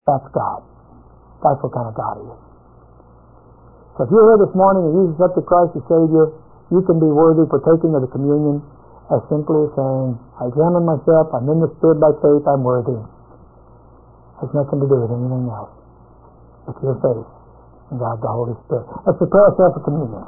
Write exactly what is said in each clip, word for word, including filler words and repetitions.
That's God. That's what kind of God He is. So if you're here this morning and you accepted Christ as Savior, you can be worthy for taking of the communion as simply as saying, I examine myself, I'm in the Spirit by faith, I'm worthy. It has nothing to do with anything else. It's your faith in God the Holy Spirit. Let's prepare ourselves for communion.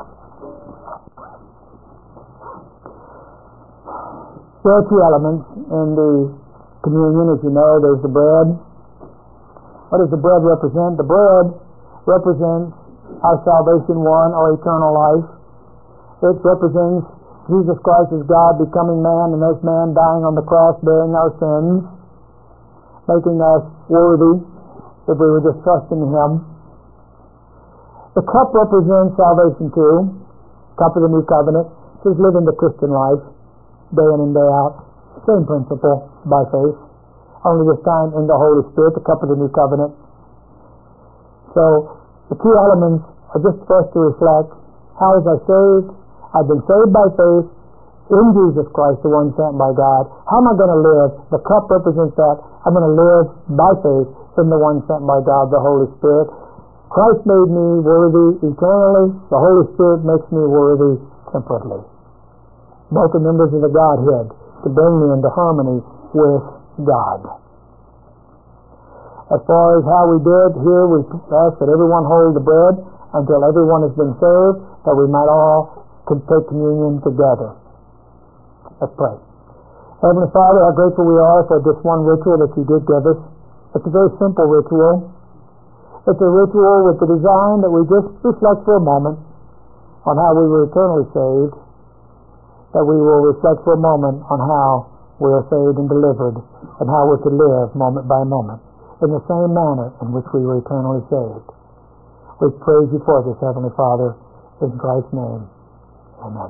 There are two elements in the communion, as you know. There's the bread. What does the bread represent? The bread represents our salvation won, our eternal life. It represents Jesus Christ as God becoming man, and as man dying on the cross, bearing our sins, making us worthy if we would just trust in Him. The cup represents salvation too, cup of the new covenant. It is living the Christian life, day in and day out. Same principle by faith, only this time in the Holy Spirit, the cup of the new covenant. So the two elements are just for us to reflect, how was I saved? I've been saved by faith in Jesus Christ, the one sent by God. How am I going to live? The cup represents that. I'm going to live by faith in the one sent by God, the Holy Spirit. Christ made me worthy eternally. The Holy Spirit makes me worthy temporally. Both are members of the Godhead to bring me into harmony with God. As far as how we did here, we ask that everyone hold the bread until everyone has been served, that we might all take communion together. Let's pray. Heavenly Father, how grateful we are for this one ritual that You did give us. It's a very simple ritual. It's a ritual with the design that we just reflect for a moment on how we were eternally saved, that we will reflect for a moment on how we are saved and delivered, and how we're to live moment by moment in the same manner in which we were eternally saved. We praise You for this, Heavenly Father, in Christ's name. Amen.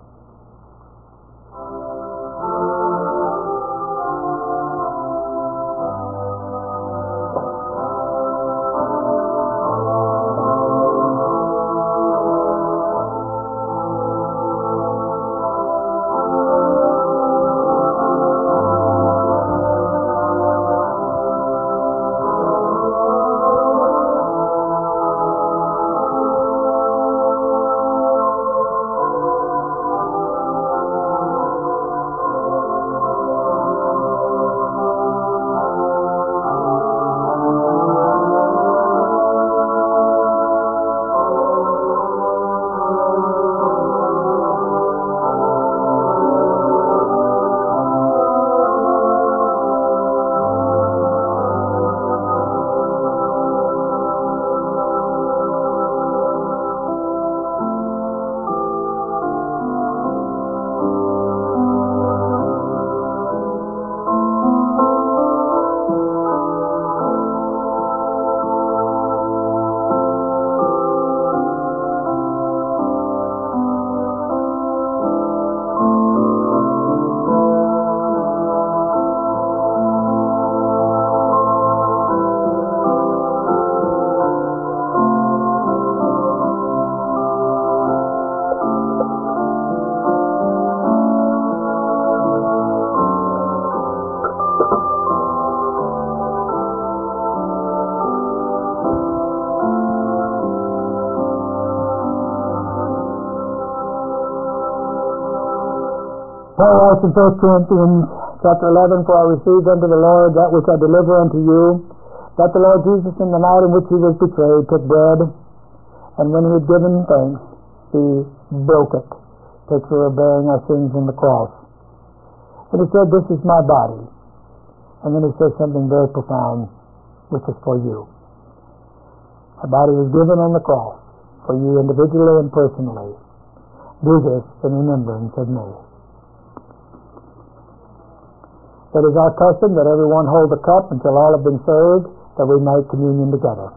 Paul writes in First Corinthians chapter eleven, For I received unto the Lord that which I deliver unto you, that the Lord Jesus in the night in which He was betrayed took bread, and when He had given thanks, He broke it, picture of bearing our sins on the cross. And He said, This is my body. And then He says something very profound, which is for you. My body was given on the cross for you individually and personally. Do this in remembrance of me. It is our custom that everyone hold the cup until all have been served, that we make communion together.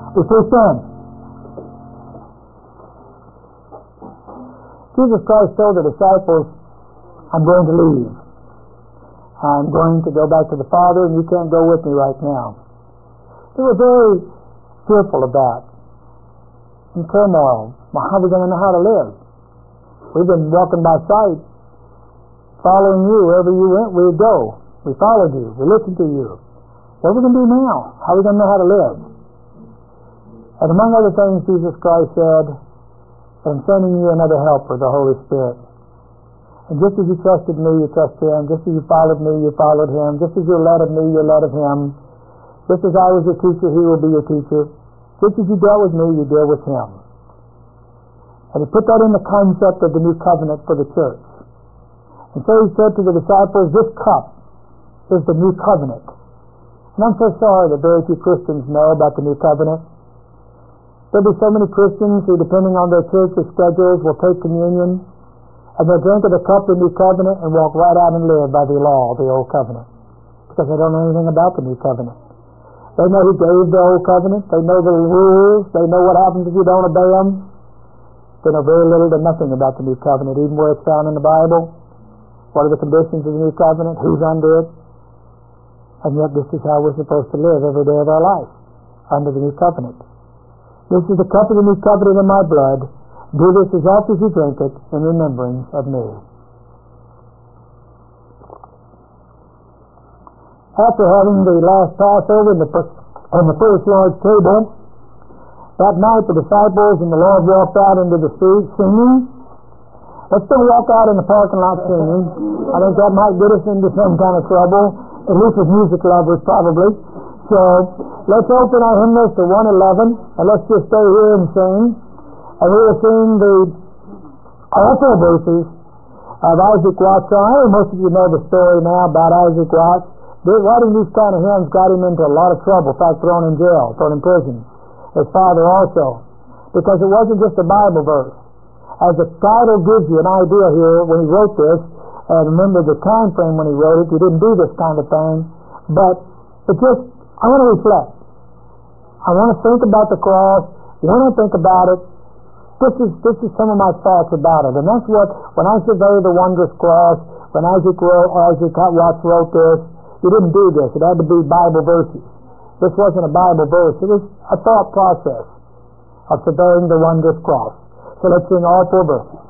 We push on. Jesus Christ told the disciples, I'm going to leave. I'm going to go back to the Father, and you can't go with me right now. They were very fearful of that, in turmoil. Well, how are we going to know how to live? We've been walking by sight, following you. Wherever you went, we'd go. We followed you. We listened to you. What are we going to do now? How are we going to know how to live? And among other things, Jesus Christ said, I'm sending you another helper, the Holy Spirit. And just as you trusted me, you trust him. Just as you followed me, you followed him. Just as you're led of me, you're led of him. Just as I was your teacher, he will be your teacher. Just as you dealt with me, you deal with him. And he put that in the concept of the new covenant for the church. And so he said to the disciples, this cup is the new covenant. And I'm so sorry that very few Christians know about the new covenant. There'll be so many Christians who, depending on their church's schedules, will take communion and they'll drink of the cup of the new covenant and walk right out and live by the law of the old covenant, because they don't know anything about the new covenant. They know who gave the old covenant. They know the rules. They know what happens if you don't obey them. They know very little to nothing about the new covenant, even where it's found in the Bible. What are the conditions of the new covenant? Who's under it? And yet this is how we're supposed to live every day of our life, under the new covenant. This is the cup of the new covenant in my blood. Do this as oft as you drink it in remembrance of me. After having the last Passover and the, on the first Lord's table, that night the disciples and the Lord walked out into the street singing. Let's don't walk out in the parking lot singing. I think that might get us into some kind of trouble, at least with music lovers probably. So let's open our hymnals to one eleven, and let's just stay here and sing. And we will sing the all four verses of Isaac Watts. So I know most of you know the story now about Isaac Watts. Writing these kind of hymns got him into a lot of trouble. In fact, thrown in jail, thrown in prison. His father also, because it wasn't just a Bible verse. As the title gives you an idea here, when he wrote this, and remember the time frame when he wrote it, he didn't do this kind of thing, but it just, I want to reflect. I want to think about the cross. When I think about it, this is this is some of my thoughts about it. And that's what, when I survey the wondrous cross, when Isaac, wrote, Isaac Watts wrote this, he didn't do this. It had to be Bible verses. This wasn't a Bible verse. It was a thought process of surveying the wondrous cross. So let's sing all four verses.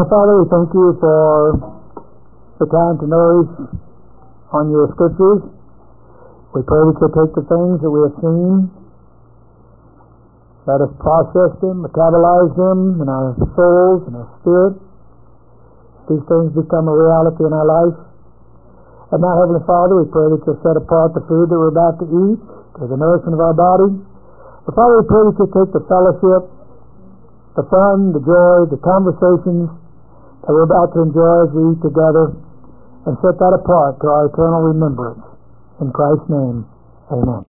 Heavenly Father, we thank you for the time to nourish on your scriptures. We pray that you'll take the things that we have seen, let us process them, metabolize them in our souls and our spirit. These things become a reality in our life. And now, Heavenly Father, we pray that you'll set apart the food that we're about to eat to the nourishment of our body. But Father, we pray that you'll take the fellowship, the fun, the joy, the conversations that we're about to enjoy as we eat together, and set that apart to our eternal remembrance. In Christ's name, amen.